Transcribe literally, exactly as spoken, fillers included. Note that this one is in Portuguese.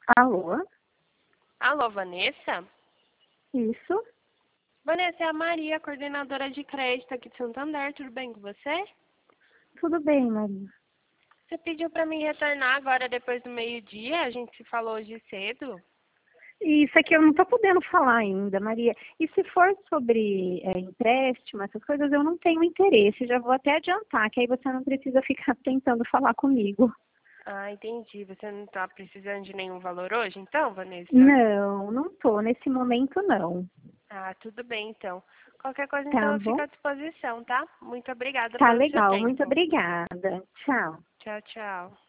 Alô? Alô, Vanessa? Isso? Vanessa, é a Maria, coordenadora de crédito aqui de Santander. Tudo bem com você? Tudo bem, Maria. Você pediu para mim retornar agora depois do meio-dia. A gente se falou hoje cedo. Isso aqui eu não estou podendo falar ainda, Maria. E se for sobre é, empréstimo, essas coisas, eu não tenho interesse. Já vou até adiantar, que aí você não precisa ficar tentando falar comigo. Ah, entendi. Você não está precisando de nenhum valor hoje, então, Vanessa? Não, não estou. Nesse momento, não. Ah, tudo bem, então. Qualquer coisa, então, Tá eu fico bom? à disposição, tá? Muito obrigada Tá pelo seu legal. Muito tempo. obrigada. Tchau. Tchau, tchau.